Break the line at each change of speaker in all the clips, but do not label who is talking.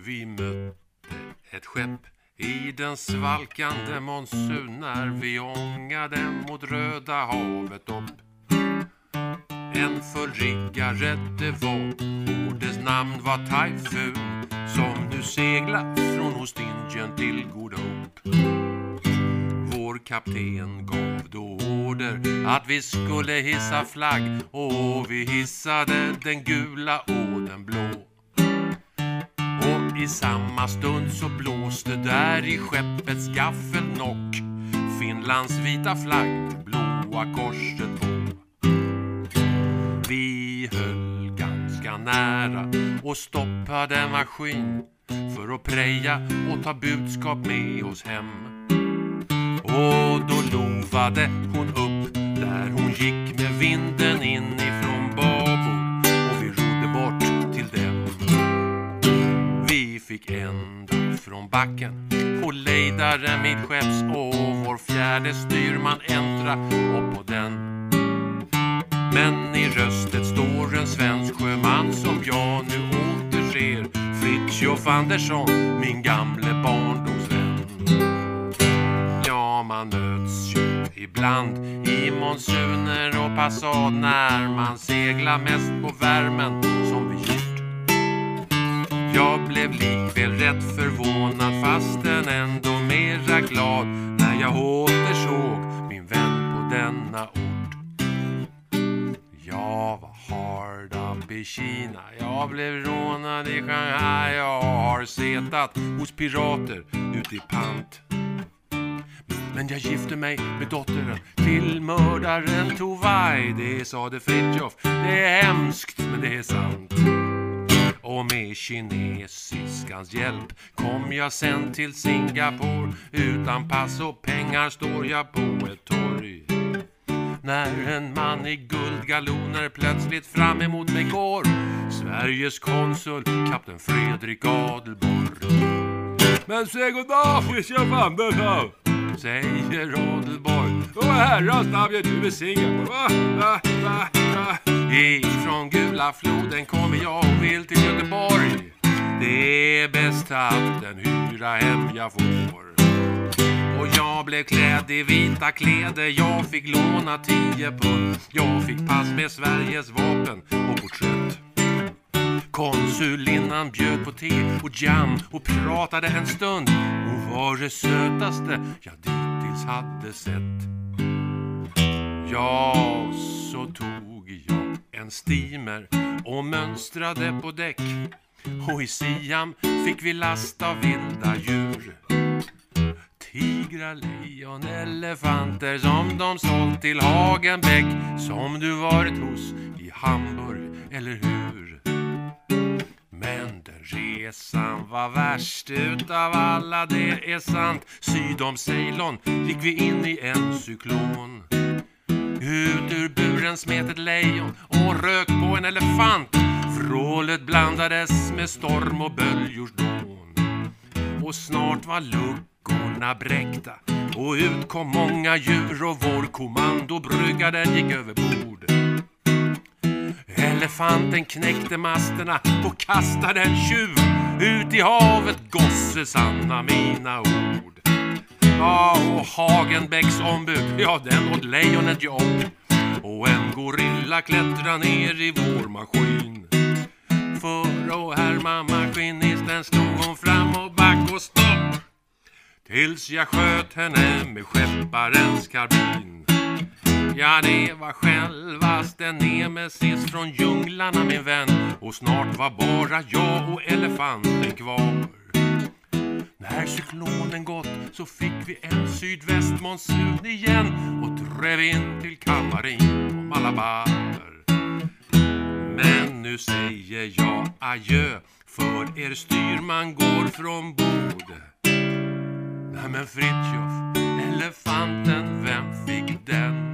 vi mötte ett skepp i den svalkande monsun när vi ångade mot Röda havet upp. En fullriggare det var, och dess namn var Typhoon, som nu seglar från Ostindien till God Hope. Vår kapten gav då order att vi skulle hissa flagg, och vi hissade den gula och den blå. Och i samma stund så blåste där i skeppets gaffelnock Finlands vita flagg, blåa korset på. Vi höll ganska nära och stoppade maskin för att preja och ta budskap med oss hem. Och då lovade hon upp där hon gick med vinden inifrån babord, och vi rodde bort till dem. Vi fick ända från backen och lejdare midskepps, och vår fjärde styrman äntra upp på den. Men i röstet står en svensk sjöman som jag nu återser, Fritjof Andersson, min gamle barndomsvän. Ja, man möts ju ibland i monsuner och passad när man seglar mest på värmen som vi gjort. Jag blev likväl rätt förvånad fastän ändå mera glad när jag återsåg min vän på denna ort. Jag var hard up i Kina, jag blev rånad i Shanghai, jag har setat hos pirater ute i pant. Men jag gifte mig med dottern till mördaren Tovai. Det sade Fritjof, det är hemskt men det är sant. Och med kinesiskans hjälp kom jag sen till Singapore. Utan pass och pengar står jag på ett torg, när en man i guldgaloner plötsligt fram emot mig går. Sveriges konsul, kapten Fredrik Adelborg. Men säg god dag, Fritjof Andersson, säger Adelborg. Och herrans namn är du i Singapore. Va? Ifrån Gula floden kommer jag och vill till Göteborg. Det är bäst att den hyra hem jag får. Och jag blev klädd i vita kläder, jag fick låna 10 pund. Jag fick pass med Sveriges vapen och porträtt. Konsulinnan bjöd på te och jam och pratade en stund. Hon var det sötaste jag dittills hade sett. Ja, så tog jag en steamer och mönstrade på däck. Och i Siam fick vi lasta vilda djur. Tigrar, lejon, elefanter som de sålt till Hagenbäck, som du varit hos i Hamburg, eller hur? Men den resan var värst utav alla, det är sant. Syd om Ceylon gick vi in i en cyklon. Ut ur buren smet ett lejon och rök på en elefant. Vrålet blandades med storm och böljors dån. Och snart var luckorna bräckta och ut kom många djur, och vår kommandobrygga den gick över bord. Elefanten knäckte masterna och kastade en tjuv ut i havet, gosse sanna mina ord. Ja, och Hagenbäcks ombud, ja den åt lejonet jobb. Och en gorilla klättrar ner i vår maskin. För att härma maskinisten stod hon fram och back och stopp, tills jag sköt henne med skepparens karbin. Ja, det var självaste nemesis från djunglarna min vän. Och snart var bara jag och elefanten kvar. När cyklonen gått så fick vi en sydvästmonsun igen och drev in till Kamarin och Malabar. Men nu säger jag adjö, för er styrman går från bord. Nej men Fritjof, elefanten, vem fick den?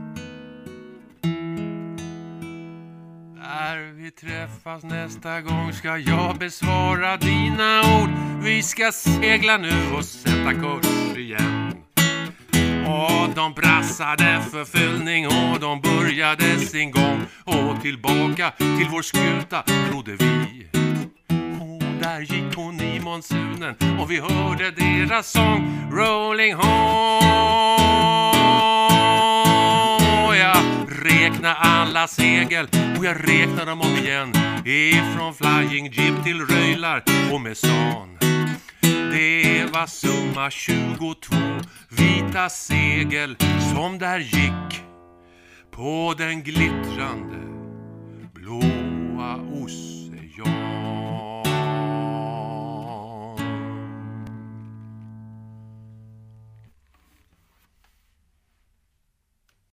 När vi träffas nästa gång ska jag besvara dina ord. Vi ska segla nu och sätta kurs igen. Och de brassade för fyllning och de började sin gång. Och tillbaka till vår skuta rodde vi. Och där där gick hon i monsunen och vi hörde deras sång Rolling Home. Jag räknar alla segel och jag räknar dem om igen, ifrån Flying Jeep till Röjlar och Mesan. Det var summa 22 vita segel som där gick på den glittrande